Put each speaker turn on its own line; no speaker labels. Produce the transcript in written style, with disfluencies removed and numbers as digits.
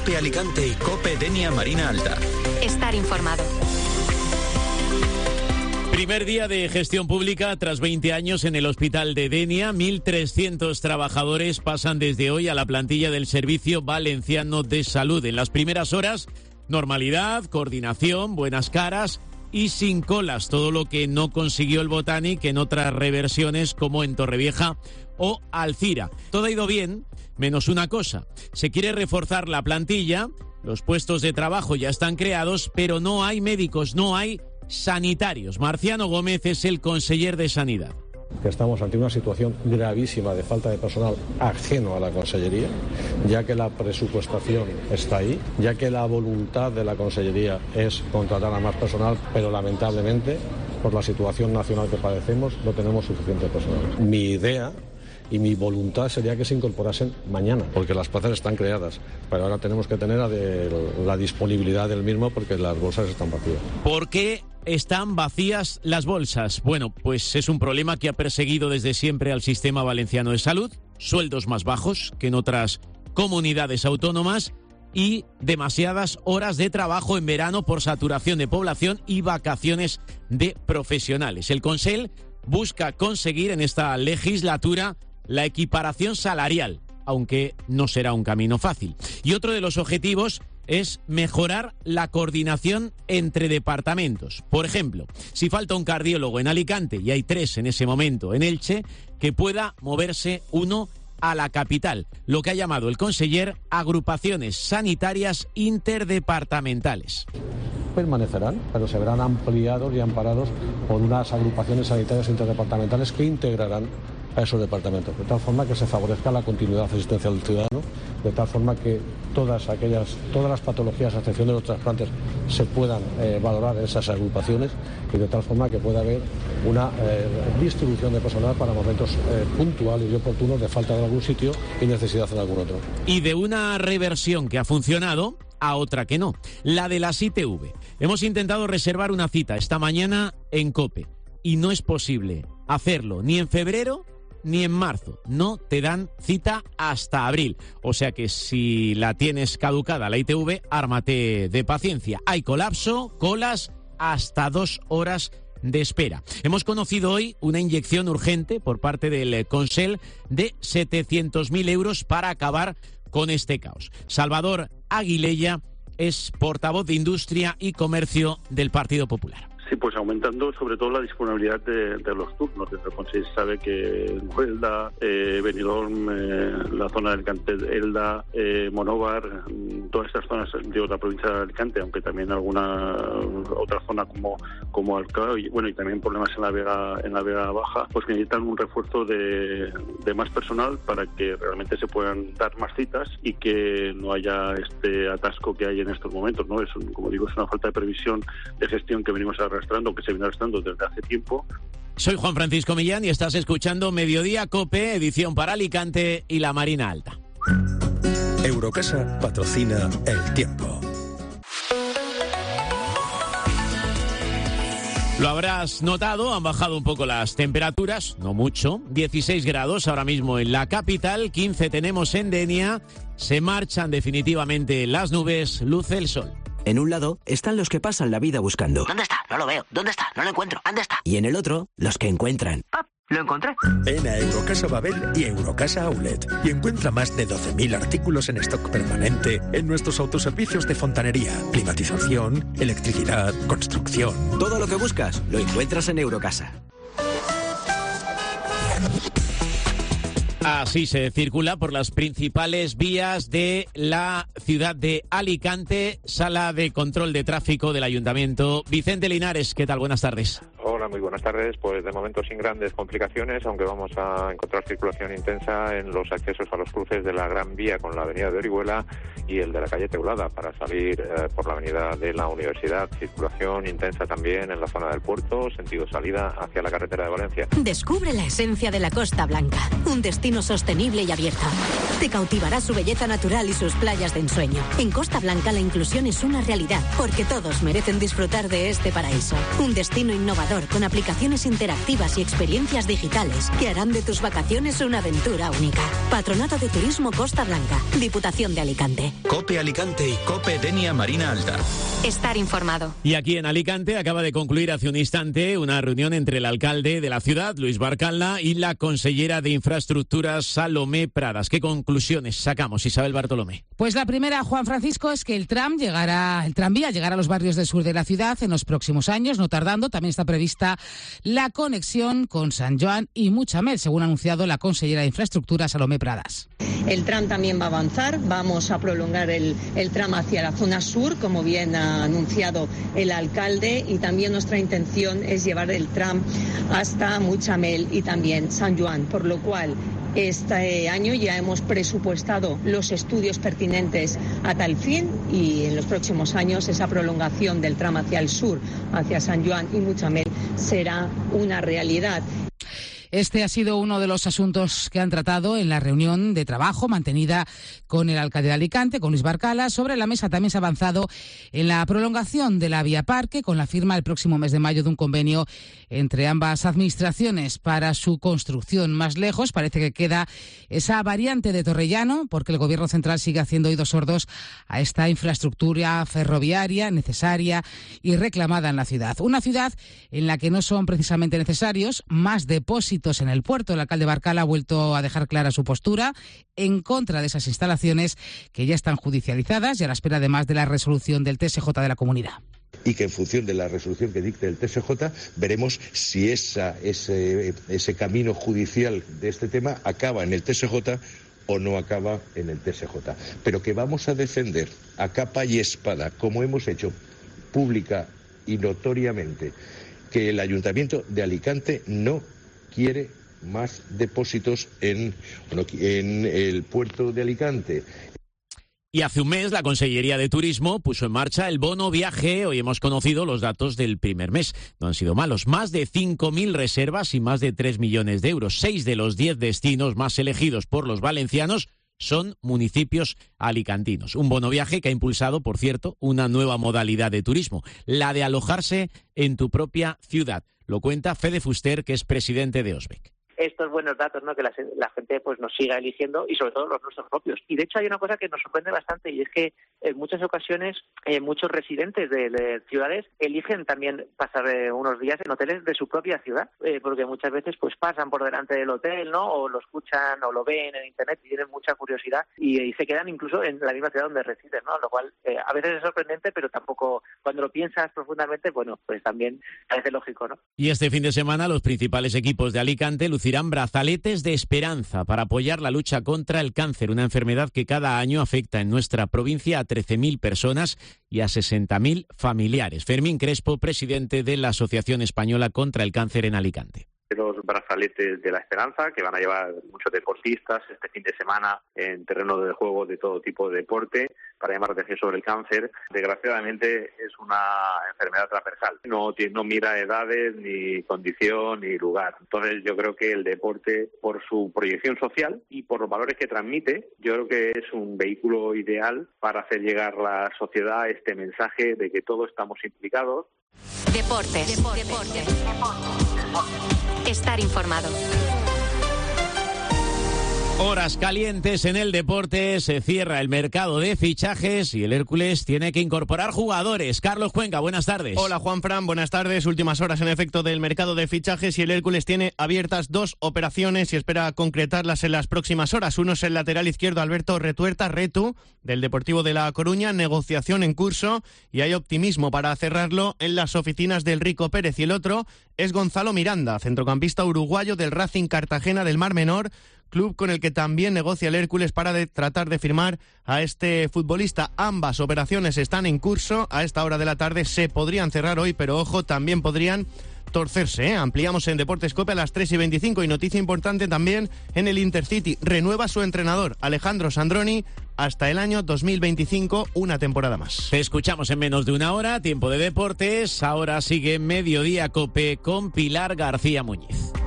COPE Alicante y COPE Denia Marina Alta.
Estar informado.
Primer día de gestión pública tras 20 años en el hospital de Denia. 1.300 trabajadores pasan desde hoy a la plantilla del Servicio Valenciano de Salud. En las primeras horas, normalidad, coordinación, buenas caras y sin colas. Todo lo que no consiguió el Botanic en otras reversiones como en Torrevieja o Alcira. Todo ha ido bien, menos una cosa. Se quiere reforzar la plantilla, los puestos de trabajo ya están creados, pero no hay médicos, no hay sanitarios. Marciano Gómez es el conseller de Sanidad.
Que estamos ante una situación gravísima de falta de personal ajeno a la Consellería, ya que la presupuestación está ahí, ya que la voluntad de la Consellería es contratar a más personal, pero lamentablemente, por la situación nacional que padecemos, no tenemos suficiente personal. Mi idea y mi voluntad sería que se incorporasen mañana, porque las plazas están creadas, pero ahora tenemos que tener la disponibilidad del mismo porque las bolsas están vacías.
¿Por qué están vacías las bolsas? Bueno, pues es un problema que ha perseguido desde siempre al Sistema Valenciano de Salud, sueldos más bajos que en otras comunidades autónomas y demasiadas horas de trabajo en verano por saturación de población y vacaciones de profesionales. El Consell busca conseguir en esta legislatura la equiparación salarial, aunque no será un camino fácil. Y otro de los objetivos es mejorar la coordinación entre departamentos. Por ejemplo, si falta un cardiólogo en Alicante y hay 3 en ese momento en Elche, que pueda moverse uno a la capital, lo que ha llamado el conseller agrupaciones sanitarias interdepartamentales.
Permanecerán, pero se verán ampliados y amparados por unas agrupaciones sanitarias interdepartamentales que integrarán a esos departamentos, de tal forma que se favorezca la continuidad asistencial del ciudadano, de tal forma que todas las patologías, a excepción de los trasplantes, se puedan valorar en esas agrupaciones y de tal forma que pueda haber una distribución de personal para momentos puntuales y oportunos de falta de algún sitio y necesidad en algún otro.
Y de una reversión que ha funcionado a otra que no, la de las ITV. Hemos intentado reservar una cita esta mañana en COPE y no es posible hacerlo ni en febrero ni en marzo. No te dan cita hasta abril. O sea que si la tienes caducada la ITV, ármate de paciencia. Hay colapso, colas, hasta 2 horas de espera. Hemos conocido hoy una inyección urgente por parte del Consell de 700.000 euros para acabar con este caos. Salvador Aguilella es portavoz de Industria y Comercio del Partido Popular.
Sí, pues aumentando sobre todo la disponibilidad de los turnos. Desde el Consell sabe que Elda, Benidorm, la zona de Alicante, Elda, Monóvar, todas estas zonas de la provincia de Alicante, aunque también alguna otra zona como Alcalá y también problemas en la Vega Baja, pues necesitan un refuerzo de más personal para que realmente se puedan dar más citas y que no haya este atasco que hay en estos momentos, ¿no? Como digo, es una falta de previsión de gestión que venimos que se viene arrastrando desde hace tiempo.
Soy Juan Francisco Millán y estás escuchando Mediodía COPE, edición para Alicante y la Marina Alta.
Eurocasa patrocina El Tiempo.
Lo habrás notado, han bajado un poco las temperaturas, no mucho, 16 grados ahora mismo en la capital, 15 tenemos en Denia, se marchan definitivamente las nubes, luce el sol.
En un lado están los que pasan la vida buscando.
¿Dónde está? No lo veo. ¿Dónde está? No lo encuentro. ¿Dónde está?
Y en el otro, los que encuentran.
¡Ah! ¡Lo encontré!
Ven a Eurocasa Babel y Eurocasa Outlet y encuentra más de 12.000 artículos en stock permanente en nuestros autoservicios de fontanería, climatización, electricidad, construcción.
Todo lo que buscas lo encuentras en Eurocasa.
Así se circula por las principales vías de la ciudad de Alicante. Sala de control de tráfico del Ayuntamiento. Vicente Linares, ¿qué tal? Buenas tardes.
Hola, muy buenas tardes. Pues de momento sin grandes complicaciones, aunque vamos a encontrar circulación intensa en los accesos a los cruces de la Gran Vía con la avenida de Orihuela y el de la calle Teulada para salir por la avenida de la Universidad. Circulación intensa también en la zona del puerto, sentido salida hacia la carretera de Valencia.
Descubre la esencia de la Costa Blanca, un destino sostenible y abierto. Te cautivará su belleza natural y sus playas de ensueño. En Costa Blanca la inclusión es una realidad, porque todos merecen disfrutar de este paraíso. Un destino innovador con con aplicaciones interactivas y experiencias digitales que harán de tus vacaciones una aventura única. Patronato de Turismo Costa Blanca, Diputación de Alicante.
COPE Alicante y COPE Denia Marina Alta.
Estar informado.
Y aquí en Alicante acaba de concluir hace un instante una reunión entre el alcalde de la ciudad, Luis Barcala, y la consellera de Infraestructuras, Salomé Pradas. ¿Qué conclusiones sacamos, Isabel Bartolomé?
Pues la primera, Juan Francisco, es que el tranvía llegará a los barrios del sur de la ciudad en los próximos años, no tardando. También está prevista la conexión con San Joan y Mutxamel, según ha anunciado la consellera de Infraestructuras, Salomé Pradas.
El tram también va a avanzar, vamos a prolongar el tram hacia la zona sur, como bien ha anunciado el alcalde, y también nuestra intención es llevar el tram hasta Mutxamel y también San Joan, por lo cual este año ya hemos presupuestado los estudios pertinentes a tal fin y en los próximos años esa prolongación del tram hacia el sur, hacia San Joan y Mutxamel, será una realidad.
Este ha sido uno de los asuntos que han tratado en la reunión de trabajo mantenida con el alcalde de Alicante, con Luis Barcala. Sobre la mesa también se ha avanzado en la prolongación de la Vía Parque, con la firma el próximo mes de mayo de un convenio entre ambas administraciones para su construcción. Más lejos parece que queda esa variante de Torrellano, porque el Gobierno central sigue haciendo oídos sordos a esta infraestructura ferroviaria necesaria y reclamada en la ciudad. Una ciudad en la que no son precisamente necesarios más depósitos en el puerto. El alcalde Barcala ha vuelto a dejar clara su postura en contra de esas instalaciones que ya están judicializadas y a la espera además de la resolución del TSJ de la comunidad.
Y que en función de la resolución que dicte el TSJ veremos si ese camino judicial de este tema acaba en el TSJ o no acaba en el TSJ. Pero que vamos a defender a capa y espada, como hemos hecho pública y notoriamente, que el Ayuntamiento de Alicante no quiere más depósitos en el puerto de Alicante.
Y hace un mes la Consellería de Turismo puso en marcha el bono viaje. Hoy hemos conocido los datos del primer mes. No han sido malos. Más de 5.000 reservas y más de 3 millones de euros. 6 de los 10 destinos más elegidos por los valencianos son municipios alicantinos. Un bono viaje que ha impulsado, por cierto, una nueva modalidad de turismo, la de alojarse en tu propia ciudad. Lo cuenta Fede Fuster, que es presidente de OSBEC.
Estos buenos datos, ¿no?, que la gente pues nos siga eligiendo, y sobre todo los nuestros propios. Y de hecho hay una cosa que nos sorprende bastante, y es que en muchas ocasiones muchos residentes de ciudades eligen también pasar unos días en hoteles de su propia ciudad, porque muchas veces pues pasan por delante del hotel, ¿no?, o lo escuchan o lo ven en internet y tienen mucha curiosidad y se quedan incluso en la misma ciudad donde residen, ¿no? Lo cual a veces es sorprendente, pero tampoco, cuando lo piensas profundamente, bueno, pues también parece lógico, ¿no?
Y este fin de semana los principales equipos de Alicante lucirán brazaletes de esperanza para apoyar la lucha contra el cáncer, una enfermedad que cada año afecta en nuestra provincia a 13.000 personas y a 60.000 familiares. Fermín Crespo, presidente de la Asociación Española contra el Cáncer en Alicante.
Los brazaletes de la esperanza que van a llevar muchos deportistas este fin de semana en terreno de juego de todo tipo de deporte para llamar la atención sobre el cáncer. Desgraciadamente es una enfermedad transversal, no mira edades, ni condición, ni lugar. Entonces yo creo que el deporte, por su proyección social y por los valores que transmite, yo creo que es un vehículo ideal para hacer llegar a la sociedad este mensaje de que todos estamos implicados.
Deportes. Estar informado.
Horas calientes en el deporte, se cierra el mercado de fichajes y el Hércules tiene que incorporar jugadores. Carlos Cuenca, buenas tardes.
Hola Juanfran, buenas tardes. Últimas horas en efecto del mercado de fichajes y el Hércules tiene abiertas 2 operaciones y espera concretarlas en las próximas horas. Uno es el lateral izquierdo Alberto Retuerta, Retu, del Deportivo de La Coruña, negociación en curso y hay optimismo para cerrarlo en las oficinas del Rico Pérez. Y el otro es Gonzalo Miranda, centrocampista uruguayo del Racing Cartagena del Mar Menor, club con el que también negocia el Hércules para tratar de firmar a este futbolista. Ambas operaciones están en curso. A esta hora de la tarde se podrían cerrar hoy, pero ojo, también podrían torcerse, ¿eh? Ampliamos en Deportes COPE a las 3:25 y noticia importante también en el Intercity. Renueva su entrenador, Alejandro Sandroni, hasta el año 2025, una temporada más.
Te escuchamos en menos de una hora, tiempo de deportes. Ahora sigue Mediodía COPE con Pilar García Muñiz.